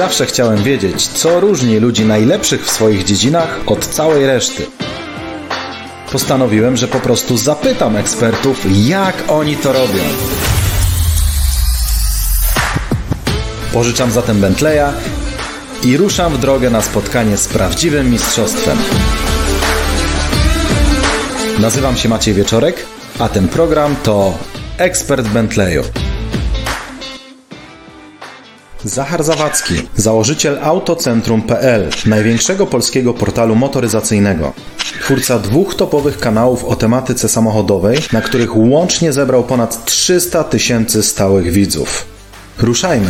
Zawsze chciałem wiedzieć, co różni ludzi najlepszych w swoich dziedzinach od całej reszty. Postanowiłem, że po prostu zapytam ekspertów, jak oni to robią. Pożyczam zatem Bentleya i ruszam w drogę na spotkanie z prawdziwym mistrzostwem. Nazywam się Maciej Wieczorek, a ten program to Ekspert Bentleyu. Zachar Zawadzki, założyciel Autocentrum.pl, największego polskiego portalu motoryzacyjnego. Twórca 2 topowych kanałów o tematyce samochodowej, na których łącznie zebrał ponad 300 000 stałych widzów. Ruszajmy!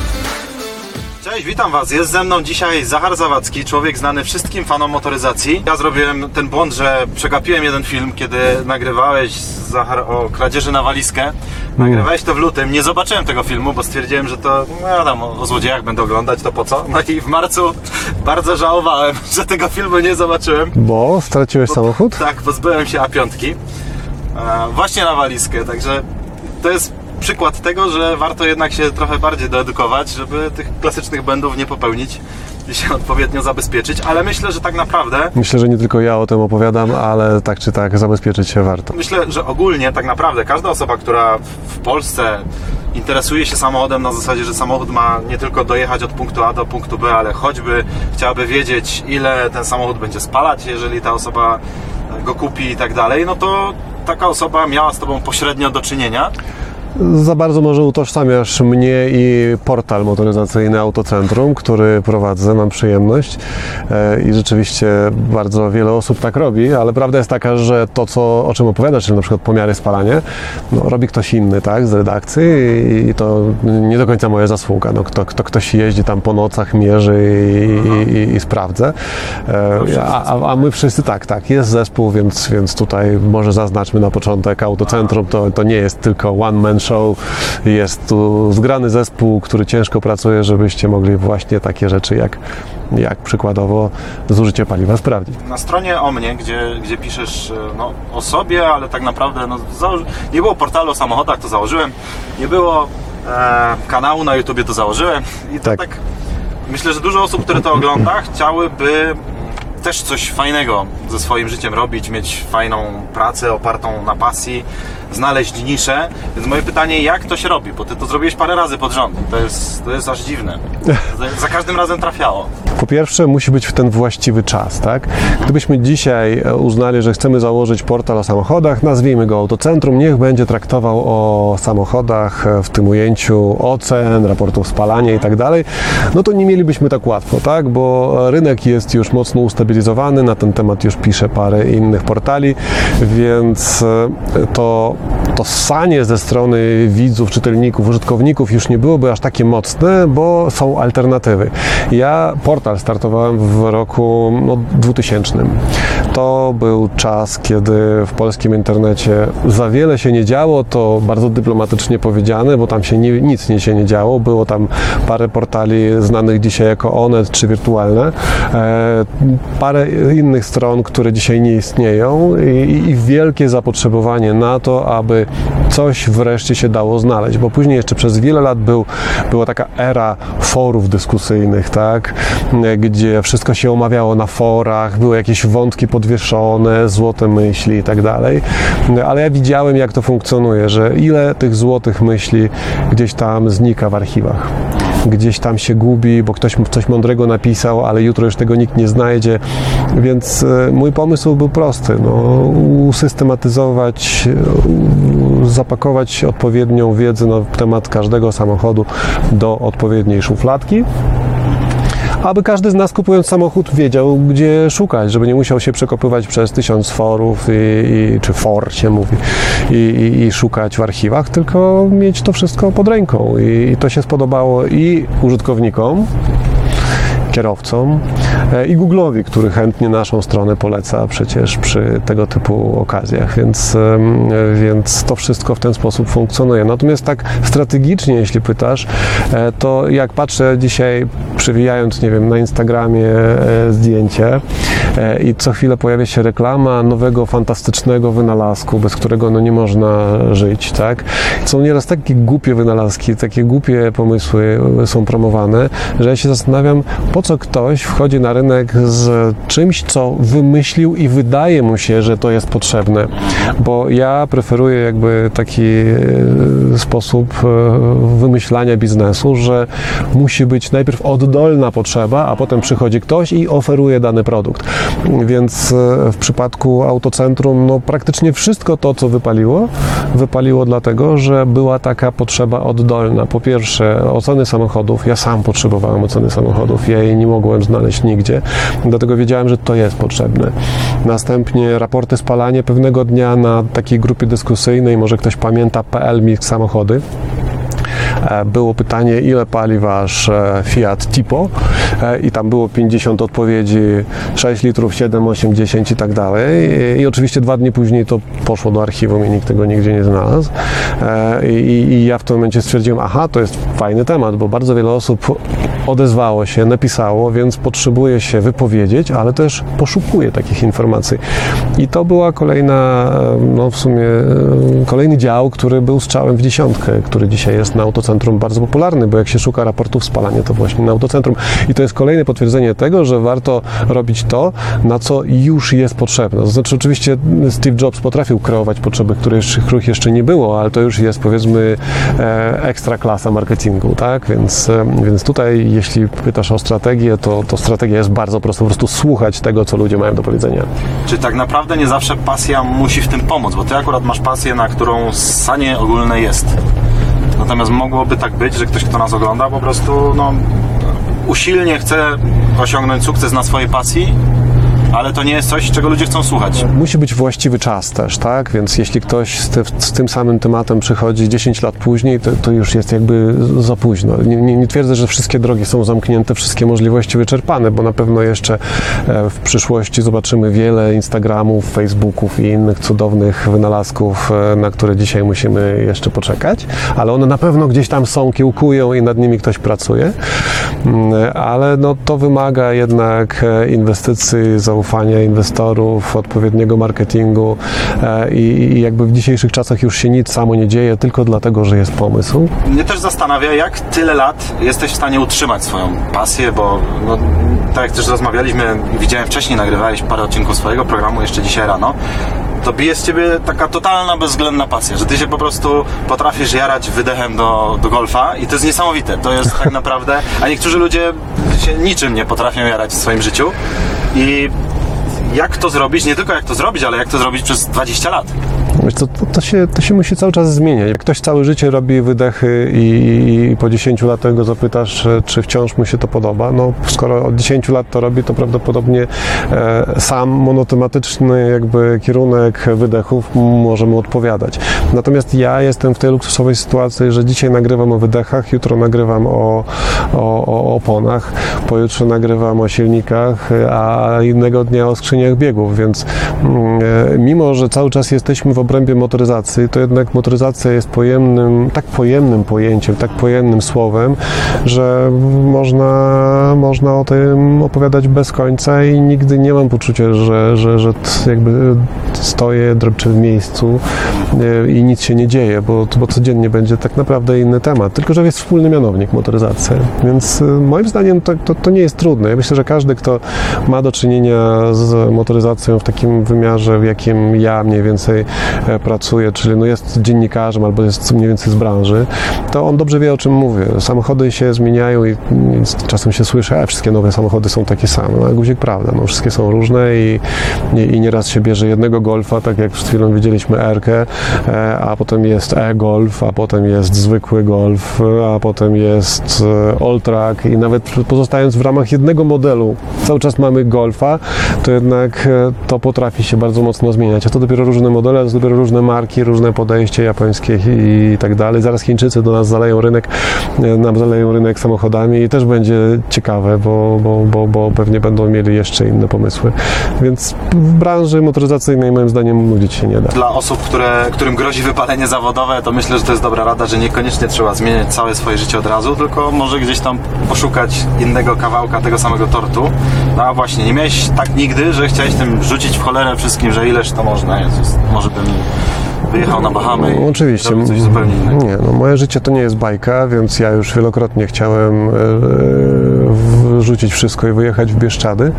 Cześć, witam Was. Jest ze mną dzisiaj Zachar Zawadzki, człowiek znany wszystkim fanom motoryzacji. Ja zrobiłem ten błąd, że przegapiłem jeden film, kiedy nagrywałeś, Zachar, o kradzieży na walizkę. Nagrywałeś to w lutym. Nie zobaczyłem tego filmu, bo stwierdziłem, że to, o złodziejach będę oglądać, to po co? No i w marcu bardzo żałowałem, że tego filmu nie zobaczyłem. Bo straciłeś samochód? Tak, pozbyłem się A5 właśnie na walizkę, także to jest przykład tego, że warto jednak się trochę bardziej doedukować, żeby tych klasycznych błędów nie popełnić i się odpowiednio zabezpieczyć, ale myślę, że tak naprawdę... Myślę, że nie tylko ja o tym opowiadam, ale tak czy tak zabezpieczyć się warto. Myślę, że ogólnie tak naprawdę każda osoba, która w Polsce interesuje się samochodem na zasadzie, że samochód ma nie tylko dojechać od punktu A do punktu B, ale choćby chciałaby wiedzieć, ile ten samochód będzie spalać, jeżeli ta osoba go kupi i tak dalej, no to taka osoba miała z Tobą pośrednio do czynienia. Za bardzo może utożsamiasz mnie i portal motoryzacyjny Autocentrum, który prowadzę, mam przyjemność i rzeczywiście bardzo wiele osób tak robi, ale prawda jest taka, że to, o czym opowiadasz, czyli na przykład pomiary spalania, robi ktoś inny, tak, z redakcji i to nie do końca moja zasługa. Ktoś jeździ tam po nocach, mierzy i sprawdza, a my wszyscy tak, jest zespół, więc tutaj może zaznaczmy na początek, Autocentrum to nie jest tylko one man show, jest tu zgrany zespół, który ciężko pracuje, żebyście mogli właśnie takie rzeczy jak przykładowo zużycie paliwa sprawdzić. Na stronie o mnie, gdzie piszesz o sobie, ale tak naprawdę nie było portalu o samochodach, to założyłem, nie było kanału na YouTubie, to założyłem i to tak myślę, że dużo osób, które to ogląda, chciałyby też coś fajnego ze swoim życiem robić, mieć fajną pracę opartą na pasji, znaleźć niszę. Więc moje pytanie, jak to się robi? Bo Ty to zrobiłeś parę razy pod rząd. To jest aż dziwne. Za każdym razem trafiało. Po pierwsze, musi być w ten właściwy czas, tak? Gdybyśmy dzisiaj uznali, że chcemy założyć portal o samochodach, nazwijmy go Autocentrum, niech będzie traktował o samochodach w tym ujęciu ocen, raportów spalania i tak dalej, no to nie mielibyśmy tak łatwo, tak? Bo rynek jest już mocno ustabilizowany, na ten temat już pisze parę innych portali, więc to ssanie ze strony widzów, czytelników, użytkowników już nie byłoby aż takie mocne, bo są alternatywy. Ja portal startowałem w roku 2000. To był czas, kiedy w polskim internecie za wiele się nie działo, to bardzo dyplomatycznie powiedziane, bo tam się nic się nie działo. Było tam parę portali znanych dzisiaj jako Onet czy wirtualne, parę innych stron, które dzisiaj nie istnieją i wielkie zapotrzebowanie na to, aby coś wreszcie się dało znaleźć, bo później jeszcze przez wiele lat była taka era forów dyskusyjnych, tak, gdzie wszystko się omawiało na forach, były jakieś wątki podwieszone, złote myśli i tak dalej, ale ja widziałem, jak to funkcjonuje, że ile tych złotych myśli gdzieś tam znika w archiwach. Gdzieś tam się gubi, bo ktoś coś mądrego napisał, ale jutro już tego nikt nie znajdzie, więc mój pomysł był prosty, usystematyzować, zapakować odpowiednią wiedzę na temat każdego samochodu do odpowiedniej szufladki, aby każdy z nas, kupując samochód, wiedział, gdzie szukać, żeby nie musiał się przekopywać przez 1000 forów czy for się mówi i szukać w archiwach, tylko mieć to wszystko pod ręką i to się spodobało i użytkownikom, kierowcom i Google'owi, który chętnie naszą stronę poleca przecież przy tego typu okazjach, więc to wszystko w ten sposób funkcjonuje. Natomiast tak strategicznie, jeśli pytasz, to jak patrzę dzisiaj przewijając, nie wiem, na Instagramie zdjęcie i co chwilę pojawia się reklama nowego, fantastycznego wynalazku, bez którego no nie można żyć, tak? Są nieraz takie głupie wynalazki, takie głupie pomysły są promowane, że ja się zastanawiam, po co ktoś wchodzi na rynek z czymś, co wymyślił i wydaje mu się, że to jest potrzebne, bo ja preferuję jakby taki sposób wymyślania biznesu, że musi być najpierw oddolna potrzeba, a potem przychodzi ktoś i oferuje dany produkt. Więc w przypadku autocentrum no praktycznie wszystko to, co wypaliło dlatego, że była taka potrzeba oddolna. Po pierwsze, oceny samochodów. Ja sam potrzebowałem oceny samochodów. Ja jej nie mogłem znaleźć nigdzie, dlatego wiedziałem, że to jest potrzebne. Następnie raporty spalania. Pewnego dnia na takiej grupie dyskusyjnej, może ktoś pamięta, PL Mix Samochody, było pytanie, ile pali wasz Fiat Tipo i tam było 50 odpowiedzi, 6 litrów, 7, 8, 10 i tak dalej. I oczywiście 2 dni później to poszło do archiwum i nikt tego nigdzie nie znalazł. I ja w tym momencie stwierdziłem, aha, to jest fajny temat, bo bardzo wiele osób odezwało się, napisało, więc potrzebuje się wypowiedzieć, ale też poszukuje takich informacji. I to była kolejna, no w sumie kolejny dział, który był strzałem w dziesiątkę, który dzisiaj jest na autocentrum bardzo popularny, bo jak się szuka raportów spalania, to właśnie na autocentrum. I to jest kolejne potwierdzenie tego, że warto robić to, na co już jest potrzebne. To znaczy oczywiście Steve Jobs potrafił kreować potrzeby, których jeszcze nie było, ale to już jest powiedzmy ekstra klasa marketingu, tak? Więc tutaj jeśli pytasz o strategię, to strategia jest bardzo prosta, po prostu słuchać tego, co ludzie mają do powiedzenia. Czy tak naprawdę nie zawsze pasja musi w tym pomóc, bo ty akurat masz pasję, na którą ssanie ogólne jest. Natomiast mogłoby tak być, że ktoś, kto nas ogląda, po prostu usilnie chce osiągnąć sukces na swojej pasji, ale to nie jest coś, czego ludzie chcą słuchać. Musi być właściwy czas też, tak? Więc jeśli ktoś z tym samym tematem przychodzi 10 lat później, to już jest jakby za późno. Nie twierdzę, że wszystkie drogi są zamknięte, wszystkie możliwości wyczerpane, bo na pewno jeszcze w przyszłości zobaczymy wiele Instagramów, Facebooków i innych cudownych wynalazków, na które dzisiaj musimy jeszcze poczekać, ale one na pewno gdzieś tam są, kiełkują i nad nimi ktoś pracuje, ale no, to wymaga jednak inwestycji, zaufania inwestorów, odpowiedniego marketingu i jakby w dzisiejszych czasach już się nic samo nie dzieje, tylko dlatego, że jest pomysł. Mnie też zastanawia, jak tyle lat jesteś w stanie utrzymać swoją pasję, bo tak jak też rozmawialiśmy, widziałem wcześniej, nagrywałeś parę odcinków swojego programu jeszcze dzisiaj rano, to bije z ciebie taka totalna, bezwzględna pasja, że ty się po prostu potrafisz jarać wydechem do golfa i to jest niesamowite. To jest tak naprawdę, a niektórzy ludzie się niczym nie potrafią jarać w swoim życiu i jak to zrobić, nie tylko jak to zrobić, ale jak to zrobić przez 20 lat. Wiesz co, to się musi cały czas zmieniać. Jak ktoś całe życie robi wydechy i po 10 latach go zapytasz, czy wciąż mu się to podoba, no skoro od 10 lat to robi, to prawdopodobnie sam monotematyczny jakby kierunek wydechów może mu odpowiadać. Natomiast ja jestem w tej luksusowej sytuacji, że dzisiaj nagrywam o wydechach, jutro nagrywam o oponach, pojutrze nagrywam o silnikach, a innego dnia o skrzyniach biegów, więc mimo, że cały czas jesteśmy w obrębie motoryzacji, to jednak motoryzacja jest tak pojemnym pojęciem, tak pojemnym słowem, że można o tym opowiadać bez końca i nigdy nie mam poczucia, że jakby stoję, drepczę w miejscu i nic się nie dzieje, bo codziennie będzie tak naprawdę inny temat, tylko że jest wspólny mianownik motoryzacja, więc moim zdaniem to nie jest trudne. Ja myślę, że każdy, kto ma do czynienia z motoryzacją w takim wymiarze, w jakim ja mniej więcej pracuję, czyli jest dziennikarzem albo jest mniej więcej z branży, to on dobrze wie, o czym mówię. Samochody się zmieniają i czasem się słyszy, a wszystkie nowe samochody są takie same. No, guzik prawda, no, wszystkie są różne i nieraz się bierze jednego Golfa, tak jak przed chwilą widzieliśmy R-kę, a potem jest e-Golf, a potem jest zwykły Golf, a potem jest Alltrack i nawet pozostając w ramach jednego modelu, cały czas mamy Golfa, to jednak to potrafi się bardzo mocno zmieniać, a to dopiero różne modele, a to dopiero różne marki, różne podejście japońskie i tak dalej. Zaraz Chińczycy do nas zaleją rynek samochodami i też będzie ciekawe, bo pewnie będą mieli jeszcze inne pomysły. Więc w branży motoryzacyjnej moim zdaniem nudzić się nie da. Dla osób, którym grozi wypalenie zawodowe, to myślę, że to jest dobra rada, że niekoniecznie trzeba zmieniać całe swoje życie od razu, tylko może gdzieś tam poszukać innego kawałka tego samego tortu. No a właśnie, nie miałeś tak nigdy, że chciałeś tym rzucić w cholerę wszystkim, że ileż to można. Jezus, może bym wyjechał na Bahamy i oczywiście robił coś zupełnie innego. Nie, no moje życie to nie jest bajka, więc ja już wielokrotnie chciałem rzucić wszystko i wyjechać w Bieszczady,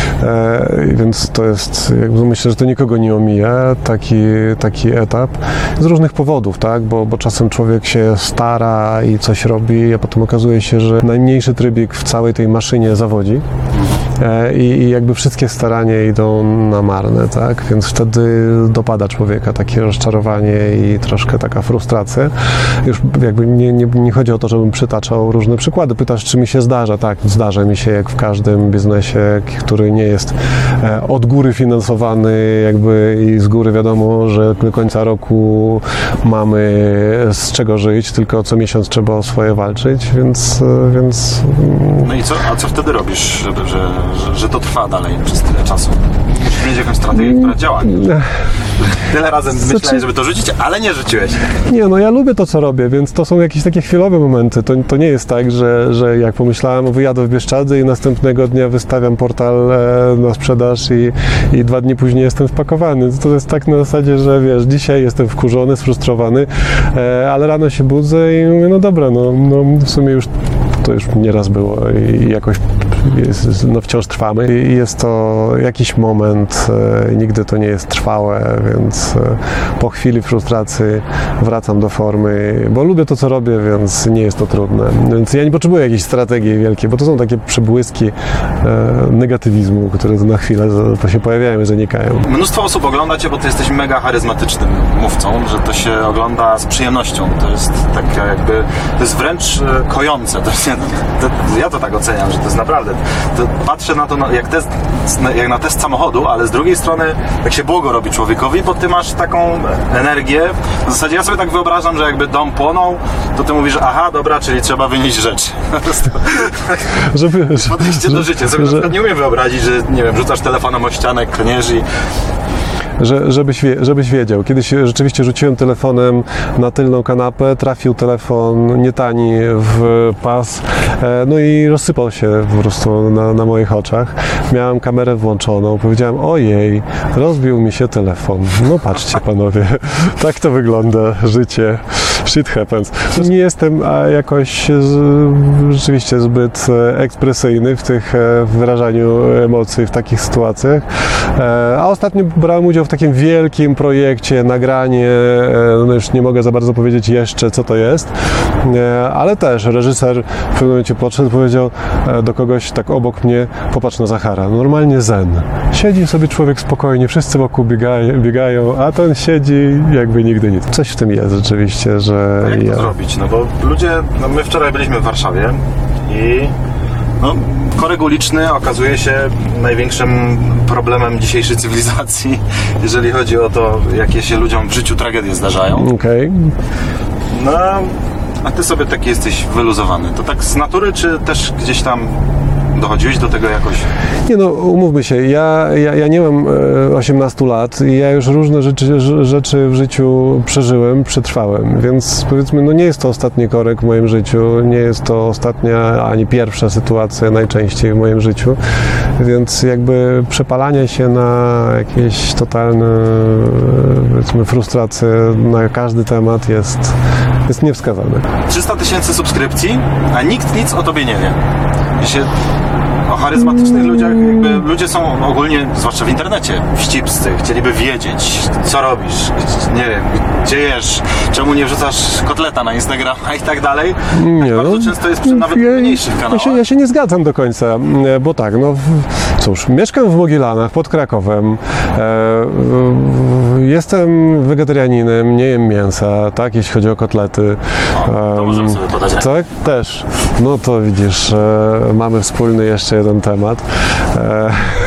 więc to jest, jakby myślę, że to nikogo nie omija taki etap z różnych powodów, tak, bo czasem człowiek się stara i coś robi, a potem okazuje się, że najmniejszy trybik w całej tej maszynie zawodzi. I jakby wszystkie starania idą na marne, tak? Więc wtedy dopada człowieka takie rozczarowanie i troszkę taka frustracja. Już jakby nie chodzi o to, żebym przytaczał różne przykłady. Pytasz, czy mi się zdarza? Tak, zdarza mi się, jak w każdym biznesie, który nie jest od góry finansowany jakby i z góry wiadomo, że do końca roku mamy z czego żyć, tylko co miesiąc trzeba o swoje walczyć, więc... No i co? A co wtedy robisz, że to trwa dalej przez tyle czasu? Musisz mieć jakąś strategię, która działa. Tyle razy myślałeś, żeby to rzucić, ale nie rzuciłeś. Nie, no ja lubię to, co robię, więc to są jakieś takie chwilowe momenty. To nie jest tak, że jak pomyślałem, wyjadę w Bieszczady i następnego dnia wystawiam portal na sprzedaż i 2 dni później jestem wpakowany. To jest tak na zasadzie, że wiesz, dzisiaj jestem wkurzony, sfrustrowany, ale rano się budzę i mówię, no dobra, no w sumie to już nieraz było i jakoś wciąż trwamy i jest to jakiś moment, nigdy to nie jest trwałe, więc po chwili frustracji wracam do formy, bo lubię to, co robię, więc nie jest to trudne. Więc ja nie potrzebuję jakiejś strategii wielkiej, bo to są takie przebłyski negatywizmu, które na chwilę się pojawiają i zanikają. Mnóstwo osób ogląda Cię, bo Ty jesteś mega charyzmatycznym mówcą, że to się ogląda z przyjemnością. To jest takie jakby, to jest wręcz kojące. Ja to tak oceniam, że to jest naprawdę. Patrzę na to jak na test samochodu, ale z drugiej strony tak się błogo robi człowiekowi, bo Ty masz taką energię. W zasadzie ja sobie tak wyobrażam, że jakby dom płonął, to Ty mówisz, aha, dobra, czyli trzeba wynieść rzecz. Podejście do życia. Sobie na przykład nie umiem wyobrazić, że nie wiem, rzucasz telefonem o ścianę, klniesz i... Żebyś wiedział. Kiedyś rzeczywiście rzuciłem telefonem na tylną kanapę, trafił telefon nie tani w pas, no i rozsypał się po prostu na moich oczach. Miałem kamerę włączoną, powiedziałem, ojej, rozbił mi się telefon. No patrzcie panowie, tak to wygląda życie. Shit happens. Nie jestem jakoś rzeczywiście zbyt ekspresyjny w tych wyrażaniu emocji w takich sytuacjach, a ostatnio brałem udział w takim wielkim projekcie, nagranie, no już nie mogę za bardzo powiedzieć jeszcze, co to jest, ale też reżyser w pewnym momencie podszedł i powiedział do kogoś tak obok mnie, popatrz na Zachara, normalnie zen. Siedzi sobie człowiek spokojnie, wszyscy wokół biegają, a ten siedzi jakby nigdy nic. Coś w tym jest rzeczywiście, że... A jak to zrobić? No bo ludzie, my wczoraj byliśmy w Warszawie i korek uliczny okazuje się największym problemem dzisiejszej cywilizacji, jeżeli chodzi o to, jakie się ludziom w życiu tragedie zdarzają. Okej. No, a Ty sobie taki jesteś wyluzowany. To tak z natury, czy też gdzieś tam dochodziłeś do tego jakoś? Nie no, umówmy się, ja nie mam 18 lat i ja już różne rzeczy w życiu przetrwałem, więc powiedzmy, no nie jest to ostatni korek w moim życiu, nie jest to ostatnia ani pierwsza sytuacja najczęściej w moim życiu, więc jakby przepalanie się na jakieś totalne, powiedzmy, frustracje na każdy temat jest niewskazane. 300 000 subskrypcji, a nikt nic o Tobie nie wie. O charyzmatycznych ludziach, jakby ludzie są ogólnie, zwłaszcza w internecie, wścibscy, chcieliby wiedzieć, co robisz, nie wiem, gdzie jesz, czemu nie wrzucasz kotleta na Instagrama i tak dalej. Nie, bardzo często jest przy nawet mniejszych kanałach. Ja się nie zgadzam do końca, bo tak, no cóż, mieszkam w Mogilanach pod Krakowem, jestem wegetarianinem, nie jem mięsa, tak, jeśli chodzi o kotlety. To możemy sobie podać. Tak, też. No to widzisz, mamy wspólny jeszcze jeden temat.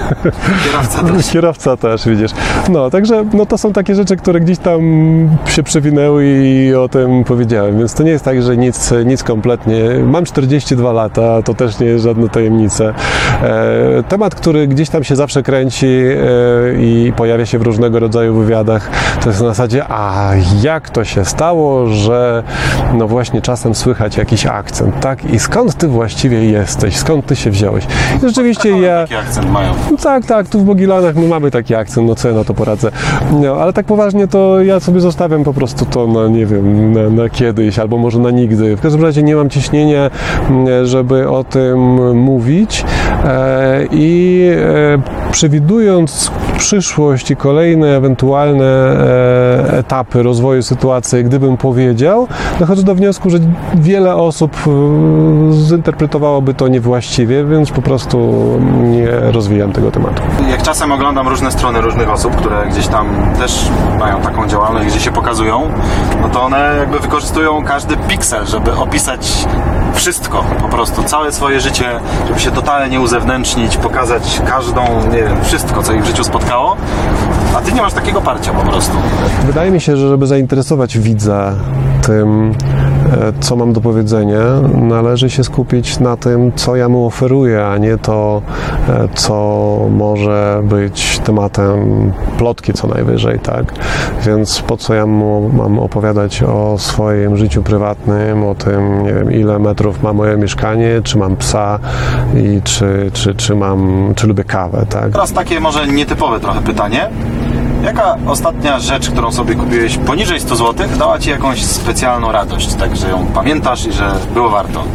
Kierowca też, widzisz. No, także to są takie rzeczy, które gdzieś tam się przewinęły i o tym powiedziałem, więc to nie jest tak, że nic kompletnie. Mam 42 lata, to też nie jest żadna tajemnica. Temat, który gdzieś tam się zawsze kręci i pojawia się w różnego rodzaju wywiadach, to jest na zasadzie, a jak to się stało, że no właśnie czasem słychać jakiś akcent, tak? I skąd ty właściwie jesteś? Skąd ty się wziąłeś? I rzeczywiście Taki akcent mają. Tak, tu w Mogilanach my mamy taki akcent, no co ja na to poradzę. No, ale tak poważnie to ja sobie zostawiam po prostu to na, nie wiem, na kiedyś, albo może na nigdy. W każdym razie nie mam ciśnienia, żeby o tym mówić i przewidując przyszłość i kolejne ewentualne etapy rozwoju sytuacji, gdybym powiedział, dochodzę do wniosku, że wiele osób zinterpretowałoby to niewłaściwie, więc po prostu nie rozwijam tego tematu. Jak czasem oglądam różne strony różnych osób, które gdzieś tam też mają taką działalność, gdzie się pokazują, no to one jakby wykorzystują każdy piksel, żeby opisać wszystko, po prostu całe swoje życie, żeby się totalnie uzewnętrznić, pokazać każdą, nie wiem, wszystko, co ich w życiu spotkało, a ty nie masz takiego parcia po prostu. Wydaje mi się, że żeby zainteresować widza tym, co mam do powiedzenia, należy się skupić na tym, co ja mu oferuję, a nie to, co może być tematem plotki co najwyżej, tak? Więc po co ja mu mam opowiadać o swoim życiu prywatnym, o tym, nie wiem, ile metrów ma moje mieszkanie, czy mam psa i czy lubię kawę, tak? Teraz takie może nietypowe trochę pytanie. Jaka ostatnia rzecz, którą sobie kupiłeś poniżej 100 zł, dała Ci jakąś specjalną radość, tak, że ją pamiętasz i że było warto?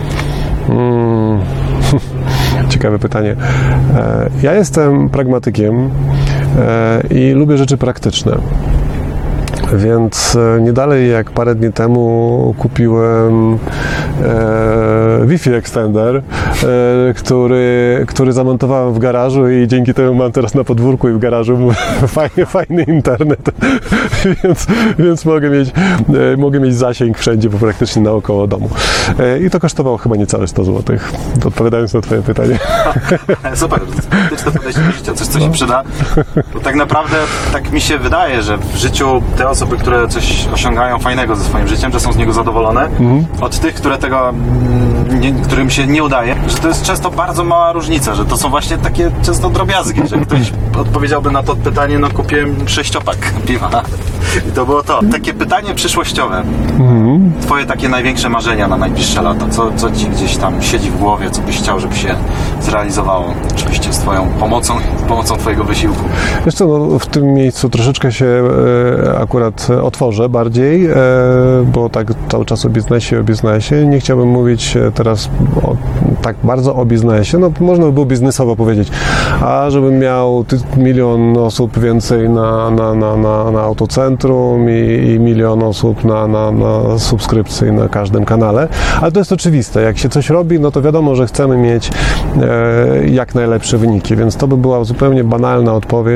Ciekawe pytanie. Ja jestem pragmatykiem i lubię rzeczy praktyczne. Więc nie dalej jak parę dni temu kupiłem Wi-Fi extender, który zamontowałem w garażu i dzięki temu mam teraz na podwórku i w garażu fajny internet, więc mogę mieć zasięg wszędzie, bo praktycznie naokoło domu. I to kosztowało chyba niecałe 100 zł, odpowiadając na Twoje pytanie. Super, to podejście do życia, coś co się przyda. Bo tak naprawdę tak mi się wydaje, że w życiu te osoby, które coś osiągają fajnego ze swoim życiem, że są z niego zadowolone, od tych, którym się nie udaje, że to jest często bardzo mała różnica, że to są właśnie takie często drobiazgi, że ktoś odpowiedziałby na to pytanie, no kupiłem 6-opak piwa i to było to. Takie pytanie przyszłościowe. Twoje takie największe marzenia na najbliższe lata, co Ci gdzieś tam siedzi w głowie, co byś chciał, żeby się zrealizowało, oczywiście z Twoją pomocą Twojego wysiłku. Wiesz co, no, w tym miejscu troszeczkę się akurat otworzę bardziej, bo tak cały czas o biznesie. Nie chciałbym mówić teraz tak bardzo o biznesie, no można by było biznesowo powiedzieć, a żebym miał 1 000 000 osób więcej na autocentrum i 1 000 000 osób na subskrypcji na każdym kanale, ale to jest oczywiste, jak się coś robi, no to wiadomo, że chcemy mieć jak najlepsze wyniki, więc to by była zupełnie banalna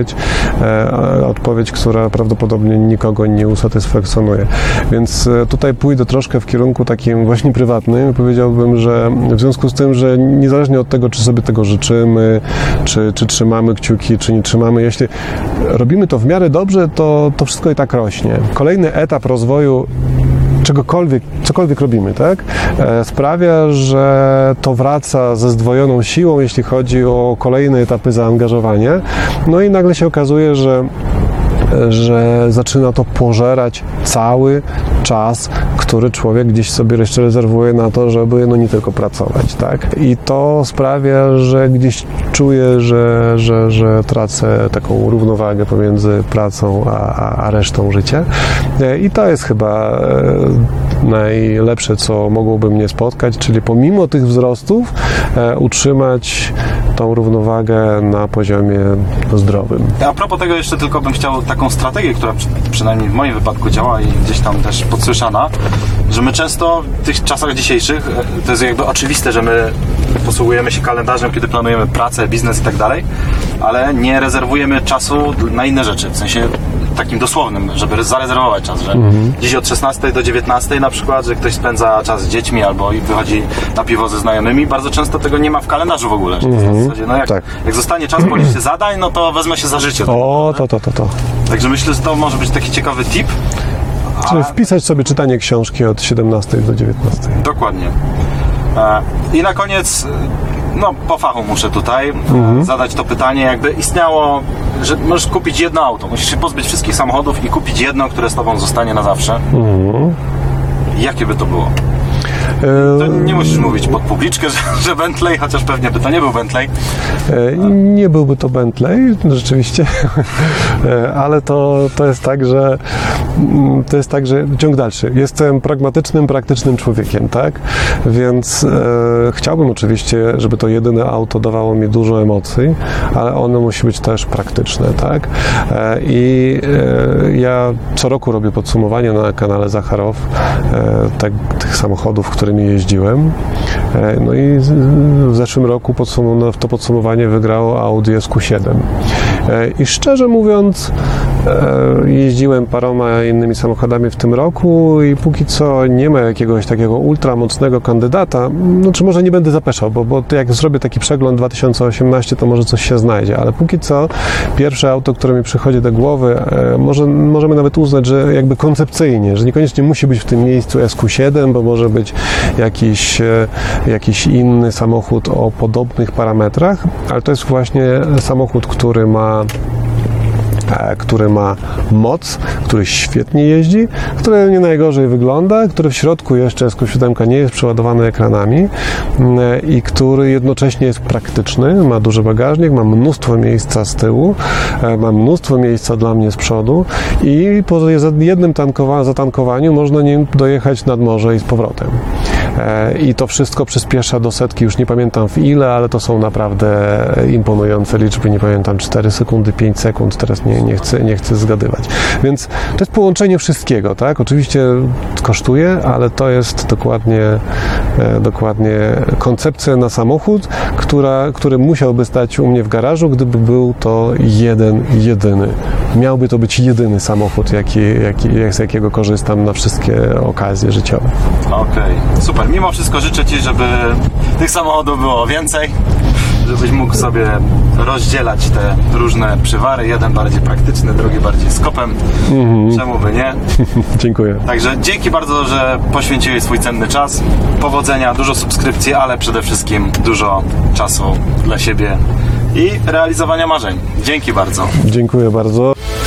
odpowiedź, która prawdopodobnie nikogo nie usatysfakcjonuje. Więc tutaj pójdę troszkę w kierunku takim właśnie prywatnym i powiedziałbym, że w związku z tym, że niezależnie od tego, czy sobie tego życzymy, czy trzymamy kciuki, czy nie trzymamy, jeśli robimy to w miarę dobrze, to wszystko i tak rośnie. Kolejny etap rozwoju cokolwiek robimy, tak? Sprawia, że to wraca ze zdwojoną siłą, jeśli chodzi o kolejne etapy zaangażowania. No i nagle się okazuje, że zaczyna to pożerać cały czas, który człowiek gdzieś sobie jeszcze rezerwuje na to, żeby no nie tylko pracować, tak? I to sprawia, że gdzieś czuję, że tracę taką równowagę pomiędzy pracą a resztą życia. I to jest chyba najlepsze, co mogłoby mnie spotkać, czyli pomimo tych wzrostów utrzymać tą równowagę na poziomie zdrowym. A propos tego jeszcze tylko bym chciał taką strategię, która przynajmniej w moim wypadku działa i gdzieś tam też podsłyszana, że my często w tych czasach dzisiejszych, to jest jakby oczywiste, że my posługujemy się kalendarzem, kiedy planujemy pracę, biznes i tak dalej, ale nie rezerwujemy czasu na inne rzeczy, w sensie takim dosłownym, żeby zarezerwować czas, że dziś od 16 do 19 na przykład, że ktoś spędza czas z dziećmi albo wychodzi na piwo ze znajomymi. Bardzo często tego nie ma w kalendarzu w ogóle. Że w zasadzie, no jak zostanie czas po liście zadań, no to wezmę się za życie. O, to. Także myślę, że to może być taki ciekawy tip. Czyli wpisać sobie czytanie książki od 17 do 19. Dokładnie. I na koniec, no po fachu muszę tutaj zadać to pytanie, jakby istniało, że możesz kupić jedno auto, musisz się pozbyć wszystkich samochodów i kupić jedno, które z tobą zostanie na zawsze. Jakie by to było? To nie musisz mówić pod publiczkę, że Bentley, chociaż pewnie by to nie był Bentley. Nie byłby to Bentley, rzeczywiście, ale to jest tak, że ciąg dalszy. Jestem pragmatycznym, praktycznym człowiekiem, tak? Więc chciałbym oczywiście, żeby to jedyne auto dawało mi dużo emocji, ale ono musi być też praktyczne, tak? I ja co roku robię podsumowanie na kanale Zacharow tych samochodów, którymi jeździłem. No i w zeszłym roku to podsumowanie wygrało Audi SQ7. I szczerze mówiąc, jeździłem paroma innymi samochodami w tym roku i póki co nie ma jakiegoś takiego ultramocnego kandydata. No czy może nie będę zapeszał, bo jak zrobię taki przegląd 2018, to może coś się znajdzie, ale póki co pierwsze auto, które mi przychodzi do głowy, możemy nawet uznać, że jakby koncepcyjnie, że niekoniecznie musi być w tym miejscu SQ7, bo może być jakiś inny samochód o podobnych parametrach, ale to jest właśnie samochód, który ma moc, który świetnie jeździ, który nie najgorzej wygląda, który w środku jeszcze SQ7 nie jest przeładowany ekranami i który jednocześnie jest praktyczny, ma duży bagażnik, ma mnóstwo miejsca z tyłu, ma mnóstwo miejsca dla mnie z przodu i po jednym zatankowaniu można nim dojechać nad morze i z powrotem. I to wszystko przyspiesza do setki, już nie pamiętam w ile, ale to są naprawdę imponujące liczby, nie pamiętam 4 sekundy, 5 sekund, teraz nie chcę zgadywać. Więc to jest połączenie wszystkiego, tak? Oczywiście kosztuje, ale to jest dokładnie koncepcja na samochód, który musiałby stać u mnie w garażu, gdyby był to jedyny. Miałby to być jedyny samochód, z jakiego korzystam na wszystkie okazje życiowe. Okej, super. Mimo wszystko życzę Ci, żeby tych samochodów było więcej, żebyś mógł sobie rozdzielać te różne przywary. Jeden bardziej praktyczny, drugi bardziej z kopem. Czemu by nie? Dziękuję. Także dzięki bardzo, że poświęciłeś swój cenny czas. Powodzenia, dużo subskrypcji, ale przede wszystkim dużo czasu dla siebie i realizowania marzeń. Dzięki bardzo. Dziękuję bardzo.